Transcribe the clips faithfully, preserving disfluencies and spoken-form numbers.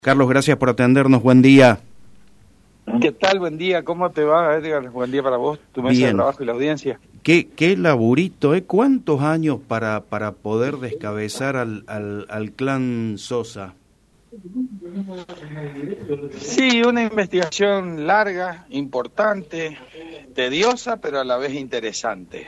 Carlos, gracias por atendernos. Buen día. ¿Qué tal? Buen día. ¿Cómo te va, Edgar? Buen día para vos, tu mesa Bien. de trabajo y la audiencia. Qué, qué laburito, ¿eh? ¿Cuántos años para, para poder descabezar al, al, al clan Sosa? Sí, una investigación larga, importante, tediosa, pero a la vez interesante.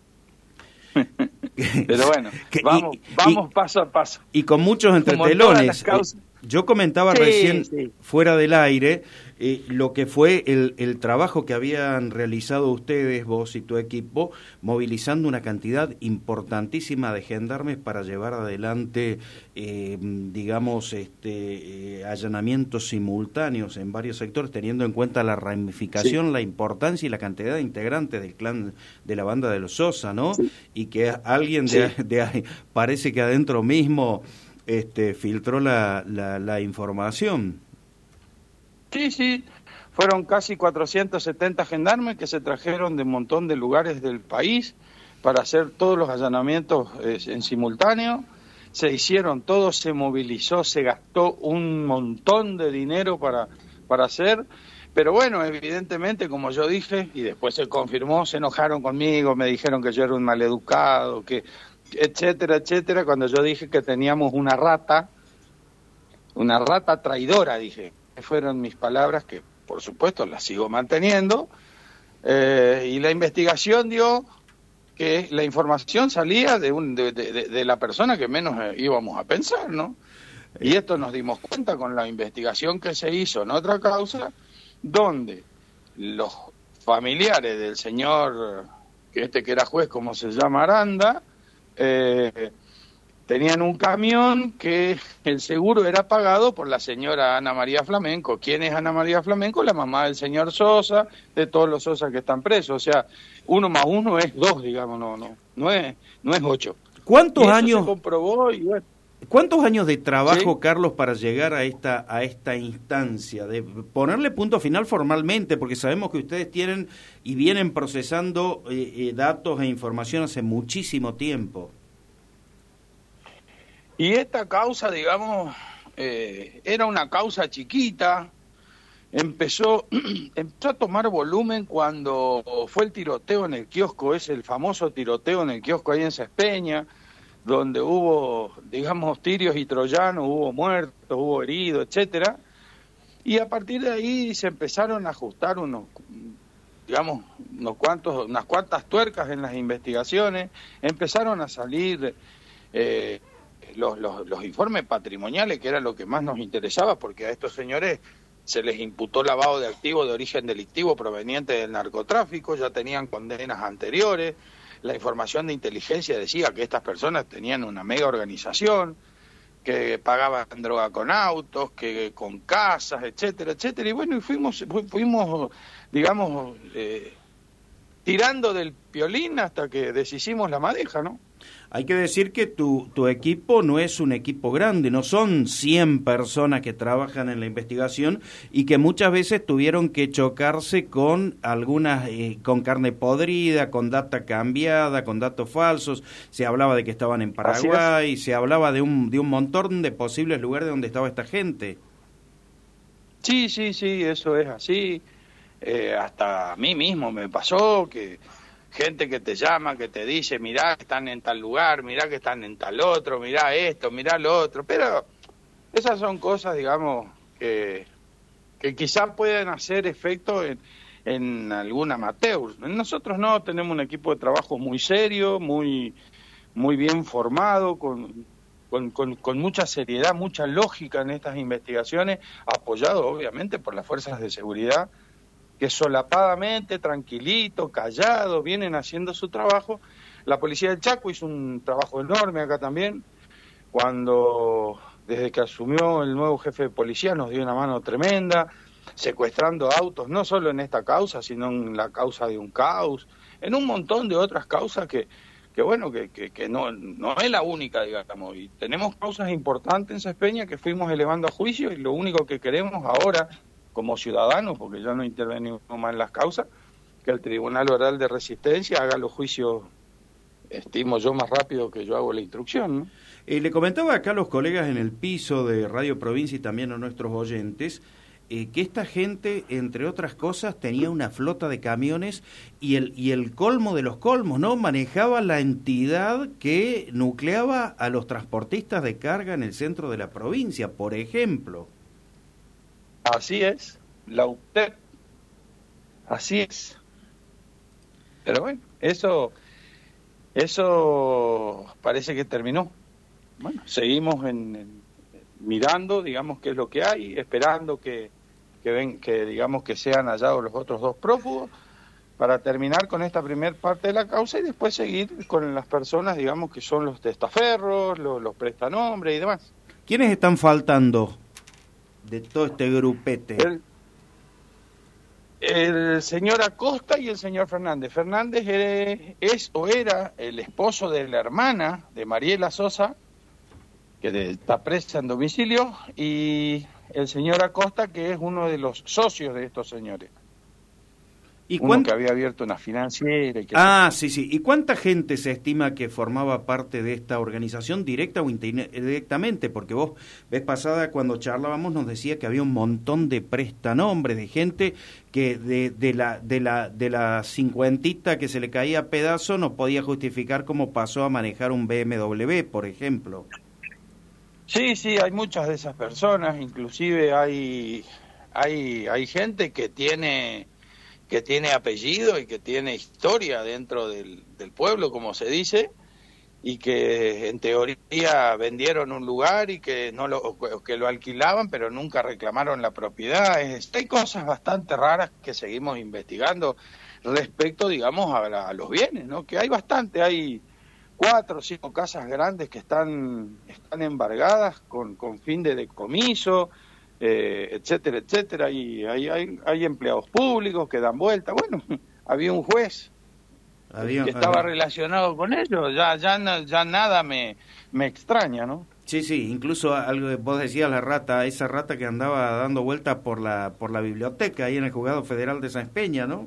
Pero bueno, que, vamos, y, vamos y, paso a paso. Y con muchos entretelones. Yo comentaba sí, recién, sí. fuera del aire, eh, lo que fue el, el trabajo que habían realizado ustedes, vos y tu equipo, movilizando una cantidad importantísima de gendarmes para llevar adelante, eh, digamos, este, eh, allanamientos simultáneos en varios sectores, teniendo en cuenta la ramificación, sí. la importancia y la cantidad de integrantes del clan de la banda de los Sosa, ¿no? Sí. Y que alguien de, sí. de, de parece que adentro mismo... Este, filtró la, la, la información. Sí, sí, fueron casi cuatrocientos setenta gendarmes que se trajeron de un montón de lugares del país para hacer todos los allanamientos eh, en simultáneo. Se hicieron todos, se movilizó, se gastó un montón de dinero para, para hacer. Pero bueno, evidentemente, como yo dije, y después se confirmó, se enojaron conmigo, me dijeron que yo era un maleducado, que... etcétera, etcétera, cuando yo dije que teníamos una rata, una rata traidora, dije, que fueron mis palabras, que por supuesto las sigo manteniendo, eh, y la investigación dio que la información salía de, un, de, de, de la persona que menos íbamos a pensar, ¿no? Y esto nos dimos cuenta con la investigación que se hizo en otra causa, donde los familiares del señor, que este que era juez, como se llama, Aranda, Eh, tenían un camión que el seguro era pagado por la señora Ana María Flamenco. ¿Quién es Ana María Flamenco? La mamá del señor Sosa, de todos los Sosa que están presos. O sea, uno más uno es dos, digamos, no, no, no es, no es ocho. ¿Cuántos y eso años? Se comprobó y bueno. ¿Cuántos años de trabajo, ¿sí? Carlos, para llegar a esta a esta instancia de ponerle punto final formalmente? Porque sabemos que ustedes tienen y vienen procesando eh, eh, datos e información hace muchísimo tiempo. Y esta causa, digamos, eh, era una causa chiquita, empezó, empezó a tomar volumen cuando fue el tiroteo en el kiosco, es el famoso tiroteo en el kiosco ahí en Sespeña, donde hubo, digamos, tirios y troyanos, hubo muertos, hubo heridos, etcétera, y a partir de ahí se empezaron a ajustar unos, digamos, unos cuantos, unas cuantas tuercas en las investigaciones, empezaron a salir eh, los, los, los informes patrimoniales, que era lo que más nos interesaba, porque a estos señores se les imputó lavado de activos de origen delictivo proveniente del narcotráfico, ya tenían condenas anteriores. La información de inteligencia decía que estas personas tenían una mega organización, que pagaban droga con autos, que con casas, etcétera, etcétera. Y bueno, y fuimos, fuimos digamos, eh, tirando del piolín hasta que deshicimos la madeja, ¿no? Hay que decir que tu, tu equipo no es un equipo grande, no son cien personas que trabajan en la investigación y que muchas veces tuvieron que chocarse con algunas, eh, con carne podrida, con data cambiada, con datos falsos. Se hablaba de que estaban en Paraguay, se hablaba de un, de un montón de posibles lugares donde estaba esta gente. Sí, sí, sí, eso es así. Eh, hasta a mí mismo me pasó que... gente que te llama, que te dice, mirá que están en tal lugar, mirá que están en tal otro, mirá esto, mirá lo otro, pero esas son cosas, digamos, que, que quizás pueden hacer efecto en, en algún amateur. Nosotros no, tenemos un equipo de trabajo muy serio, muy, muy bien formado, con, con, con, con mucha seriedad, mucha lógica en estas investigaciones, apoyado obviamente por las fuerzas de seguridad, que solapadamente, tranquilito, callado, vienen haciendo su trabajo. La policía del Chaco hizo un trabajo enorme acá también, cuando desde que asumió el nuevo jefe de policía nos dio una mano tremenda, secuestrando autos, no solo en esta causa, sino en la causa de un caos, en un montón de otras causas que, que bueno, que, que, que no, no es la única, digamos, y tenemos causas importantes en Sespeña que fuimos elevando a juicio y lo único que queremos ahora, como ciudadanos, porque ya no intervenimos más en las causas, que el Tribunal Oral de Resistencia haga los juicios, estimo yo, más rápido que yo hago la instrucción, ¿no? Eh, le comentaba acá a los colegas en el piso de Radio Provincia y también a nuestros oyentes eh, que esta gente, entre otras cosas, tenía una flota de camiones y el, y el colmo de los colmos, ¿no? Manejaba la entidad que nucleaba a los transportistas de carga en el centro de la provincia, por ejemplo. Así es, la U T E P, así es. Pero bueno, eso, eso parece que terminó. Bueno, seguimos en, en, mirando, digamos, qué es lo que hay, esperando que, que ven, que digamos que sean hallados los otros dos prófugos para terminar con esta primer parte de la causa y después seguir con las personas, digamos, que son los testaferros, los, los prestanombres y demás. ¿Quiénes están faltando de todo este grupete? El, el señor Acosta y el señor Fernández. Fernández es, es o era el esposo de la hermana de Mariela Sosa, que está presa en domicilio, y el señor Acosta, que es uno de los socios de estos señores. ¿Y uno que había abierto una financiera. Y que ah, sí, sí. ¿Y cuánta gente se estima que formaba parte de esta organización, directa o indirectamente? Porque vos, vez pasada, cuando charlábamos, nos decía que había un montón de prestanombres, de gente que de, de la de la de la cincuentita que se le caía a pedazo no podía justificar cómo pasó a manejar un B M W, por ejemplo. Sí, sí, hay muchas de esas personas, inclusive hay hay hay gente que tiene que tiene apellido y que tiene historia dentro del, del pueblo, como se dice, y que en teoría vendieron un lugar y que no lo que lo alquilaban, pero nunca reclamaron la propiedad. Es, hay cosas bastante raras que seguimos investigando respecto, digamos, a, la, a los bienes, ¿no? Que hay bastante, hay cuatro o cinco casas grandes que están están embargadas con, con fin de decomiso, eh, etcétera, etcétera, y hay, hay, hay empleados públicos que dan vuelta. Bueno, había un juez había, que estaba había... relacionado con ellos, ya ya ya nada me, me extraña, ¿no? Sí, sí, incluso algo vos decías, la rata, esa rata que andaba dando vuelta por la por la biblioteca ahí en el Juzgado Federal de Sáenz Peña, ¿no?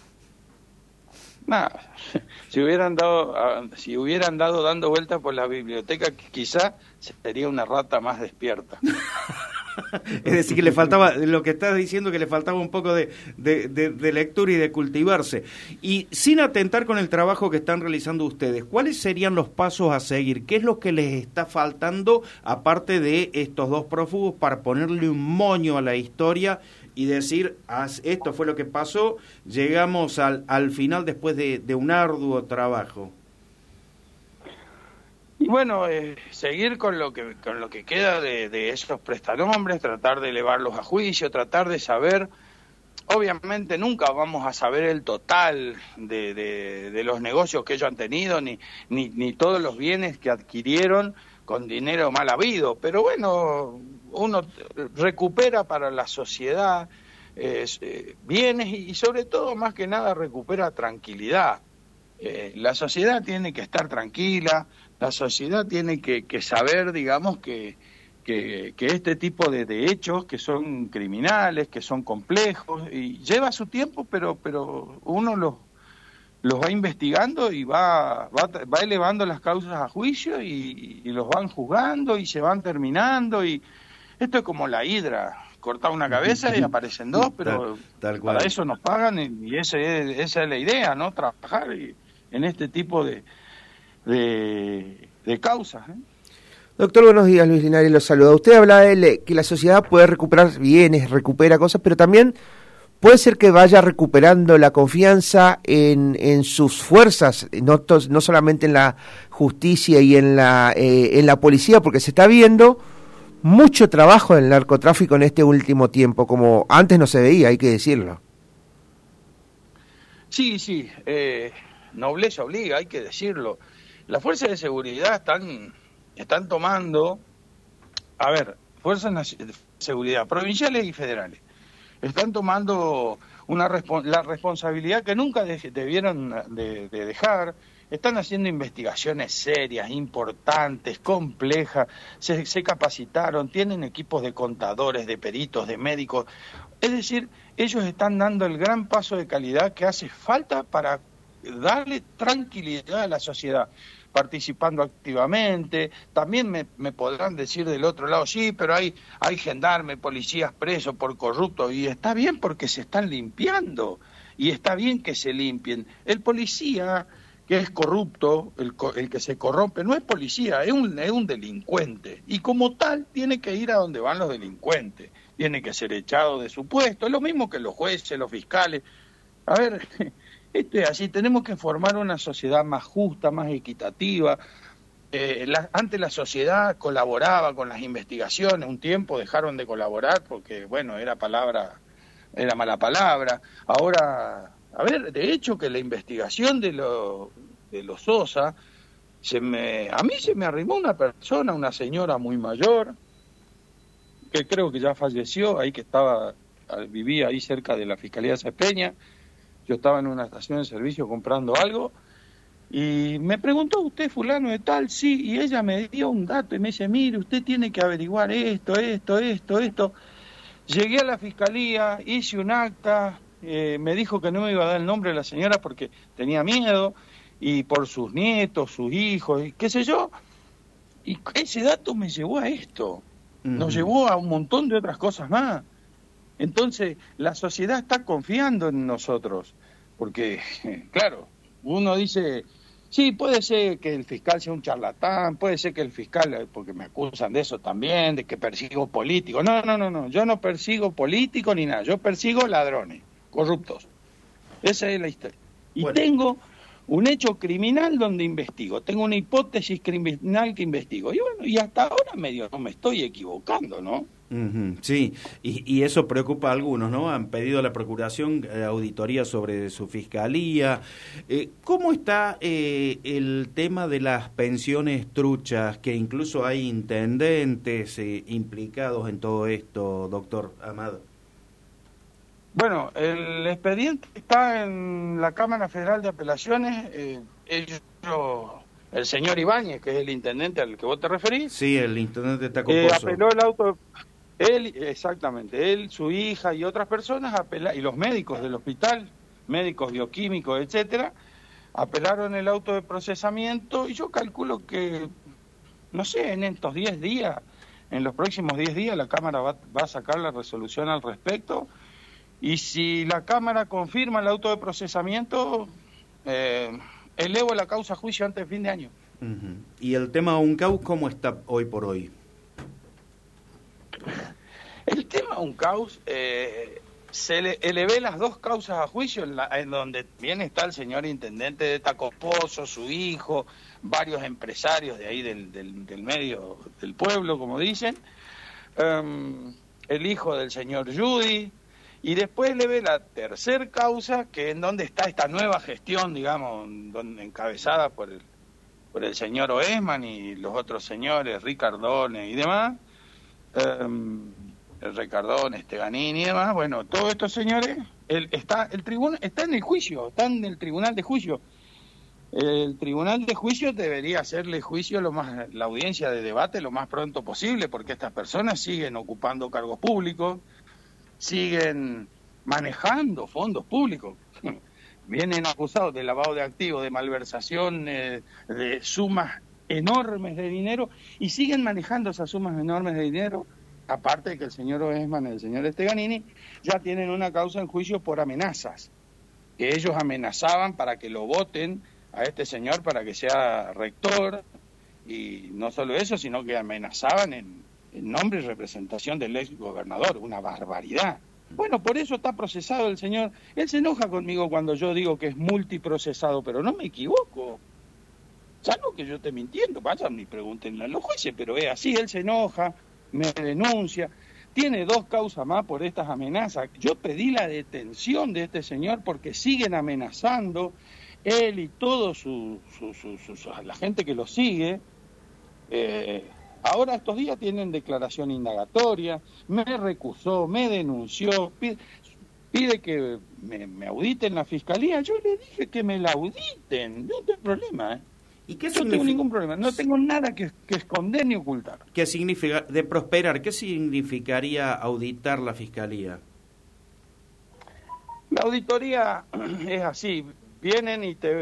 Nada, si hubieran dado si hubieran dado dando vueltas por la biblioteca, quizá sería una rata más despierta. Es decir, que le faltaba, lo que estás diciendo, que le faltaba un poco de, de, de, de lectura y de cultivarse. Y sin atentar con el trabajo que están realizando ustedes, ¿cuáles serían los pasos a seguir? ¿Qué es lo que les está faltando, aparte de estos dos prófugos, para ponerle un moño a la historia y decir, esto fue lo que pasó, llegamos al, al final después de, de un arduo trabajo? Y bueno, eh, seguir con lo que con lo que queda de, de esos prestanombres, tratar de elevarlos a juicio, tratar de saber, obviamente nunca vamos a saber el total de, de, de los negocios que ellos han tenido, ni, ni, ni todos los bienes que adquirieron con dinero mal habido, pero bueno, uno recupera para la sociedad eh, eh, bienes y, y sobre todo, más que nada, recupera tranquilidad. Eh, la sociedad tiene que estar tranquila, la sociedad tiene que, que saber, digamos, que, que, que este tipo de, de hechos que son criminales, que son complejos, y lleva su tiempo, pero pero uno los, los va investigando y va, va, va elevando las causas a juicio y, y los van juzgando y se van terminando, y esto es como la hidra, corta una cabeza y aparecen dos, pero tal, tal para eso nos pagan y, y ese es, esa es la idea, ¿no? Trabajar y, en este tipo de, de, de causas. ¿eh? Doctor, buenos días, Luis Linares, los saluda. Usted habla de que la sociedad puede recuperar bienes, recupera cosas, pero también puede ser que vaya recuperando la confianza en, en sus fuerzas, no, tos, no solamente en la justicia y en la, eh, en la policía, porque se está viendo mucho trabajo en el narcotráfico en este último tiempo, como antes no se veía, hay que decirlo. Sí, sí, eh... nobleza obliga, hay que decirlo. Las fuerzas de seguridad están están tomando, a ver, fuerzas de seguridad provinciales y federales, están tomando una la responsabilidad que nunca de, debieron de, de dejar. Están haciendo investigaciones serias, importantes, complejas, se, se capacitaron, tienen equipos de contadores, de peritos, de médicos. Es decir, ellos están dando el gran paso de calidad que hace falta para darle tranquilidad a la sociedad, participando activamente. También me, me podrán decir del otro lado, sí, pero hay, hay gendarmes, policías presos por corruptos, y está bien porque se están limpiando, y está bien que se limpien. El policía que es corrupto, el, el que se corrompe, no es policía, es un, es un delincuente, y como tal tiene que ir a donde van los delincuentes, tiene que ser echado de su puesto, es lo mismo que los jueces, los fiscales. A ver, esto es así, tenemos que formar una sociedad más justa, más equitativa. Eh, la, antes la sociedad colaboraba con las investigaciones, un tiempo dejaron de colaborar porque, bueno, era palabra, era mala palabra. Ahora, a ver, de hecho que la investigación de, lo, de los Sosa, se me, a mí se me arrimó una persona, una señora muy mayor, que creo que ya falleció, ahí que estaba, vivía ahí cerca de la Fiscalía de Cepeña. Yo estaba en una estación de servicio comprando algo y me preguntó, ¿usted fulano de tal? Sí, y ella me dio un dato y me dice, mire, usted tiene que averiguar esto, esto, esto, esto. Llegué a la fiscalía, hice un acta, eh, me dijo que no me iba a dar el nombre de la señora porque tenía miedo, y por sus nietos, sus hijos, y qué sé yo, y ese dato me llevó a esto, uh-huh. Nos llevó a un montón de otras cosas más. Entonces, la sociedad está confiando en nosotros, porque, claro, uno dice, sí, puede ser que el fiscal sea un charlatán, puede ser que el fiscal, porque me acusan de eso también, de que persigo políticos. No, no, no, no, yo no persigo políticos ni nada, yo persigo ladrones, corruptos. Esa es la historia. Y bueno, tengo un hecho criminal donde investigo, tengo una hipótesis criminal que investigo. Y bueno, y hasta ahora medio no me estoy equivocando, ¿no? Uh-huh, sí, y, y eso preocupa a algunos, ¿no? Han pedido a la Procuración eh, auditoría sobre su fiscalía. Eh, ¿Cómo está eh, el tema de las pensiones truchas, que incluso hay intendentes eh, implicados en todo esto, doctor Amado? Bueno, el expediente está en la Cámara Federal de Apelaciones. Eh, ellos, el señor Ibáñez, que es el intendente al que vos te referís. Sí, el intendente está composo. Eh, apeló el auto... Él, exactamente, él, su hija y otras personas, apela, y los médicos del hospital, médicos bioquímicos, etcétera, apelaron el auto de procesamiento, y yo calculo que, no sé, en estos diez días, en los próximos diez días, la Cámara va, va a sacar la resolución al respecto, y si la Cámara confirma el auto de procesamiento, eh, elevo la causa a juicio antes de fin de año. Uh-huh. ¿Y el tema UNCAUS cómo está hoy por hoy? El tema UNCAUS, eh, se le elevé las dos causas a juicio, en, la, en donde bien está el señor intendente de Tacopozo, su hijo, varios empresarios de ahí del, del, del medio del pueblo, como dicen, um, el hijo del señor Judy, y después elevé la tercer causa, que en donde está esta nueva gestión, digamos, donde, encabezada por el, por el señor Oesman y los otros señores, Ricardone y demás, Um, el Ricardón, Esteganini y demás. Bueno, todos estos señores, el, está el tribunal está en el juicio, está en el tribunal de juicio. El tribunal de juicio debería hacerle juicio lo más, la audiencia de debate lo más pronto posible, porque estas personas siguen ocupando cargos públicos, siguen manejando fondos públicos, vienen acusados de lavado de activos, de malversación, eh, de sumas enormes de dinero, y siguen manejando esas sumas enormes de dinero, aparte de que el señor Oesman y el señor Esteganini ya tienen una causa en juicio por amenazas, que ellos amenazaban para que lo voten a este señor para que sea rector, y no solo eso, sino que amenazaban en, en nombre y representación del ex gobernador, una barbaridad. Bueno, por eso está procesado el señor. Él se enoja conmigo cuando yo digo que es multiprocesado, pero no me equivoco. Salvo que yo esté mintiendo, vayan y pregúntenle a los jueces, pero es así, él se enoja, me denuncia, tiene dos causas más por estas amenazas. Yo pedí la detención de este señor porque siguen amenazando, él y todo su, su, su, su, su la gente que lo sigue. Eh, ahora estos días tienen declaración indagatoria, me recusó, me denunció, pide, pide que me, me auditen la fiscalía. Yo le dije que me la auditen, no tengo problema, ¿eh? ¿Y qué no tengo ningún problema, no tengo nada que, que esconder ni ocultar. ¿Qué significa, de prosperar, qué significaría auditar la fiscalía? La auditoría es así, vienen y te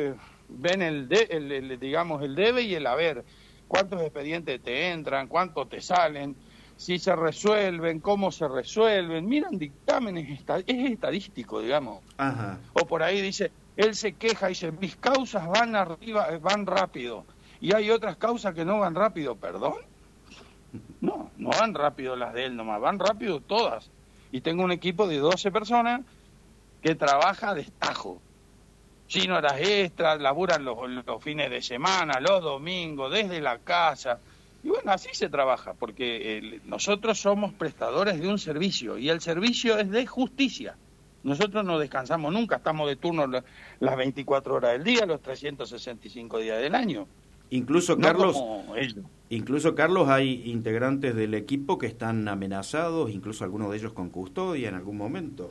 ven el, de, el, el digamos el debe y el haber, cuántos expedientes te entran, cuántos te salen, si se resuelven, cómo se resuelven, miran dictámenes, es estadístico, digamos. Ajá. O por ahí dice, él se queja y dice, mis causas van arriba, van rápido, y hay otras causas que no van rápido, ¿perdón? No, no van rápido las de él nomás, van rápido todas. Y tengo un equipo de doce personas que trabaja a destajo. Sin horas extras, laburan los, los fines de semana, los domingos, desde la casa. Y bueno, así se trabaja, porque eh, nosotros somos prestadores de un servicio, y el servicio es de justicia. Nosotros no descansamos nunca, estamos de turno las veinticuatro horas del día, los trescientos sesenta y cinco días del año. Incluso, Carlos, no incluso, Carlos, hay integrantes del equipo que están amenazados, incluso algunos de ellos con custodia en algún momento.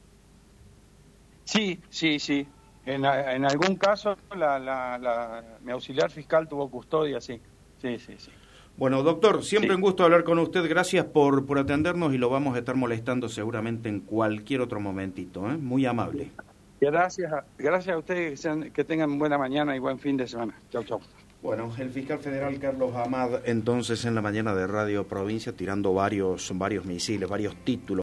Sí, sí, sí. En, en algún caso, la, la, la, mi auxiliar fiscal tuvo custodia, sí. Sí, sí, sí. Bueno, doctor, siempre sí. un gusto hablar con usted. Gracias por, por atendernos y lo vamos a estar molestando seguramente en cualquier otro momentito, ¿eh? Muy amable. Gracias a, gracias a ustedes, que, sean, que tengan buena mañana y buen fin de semana. Chau, chau. Bueno, el fiscal federal Carlos Amad, entonces en la mañana de Radio Provincia, tirando varios, varios misiles, varios títulos.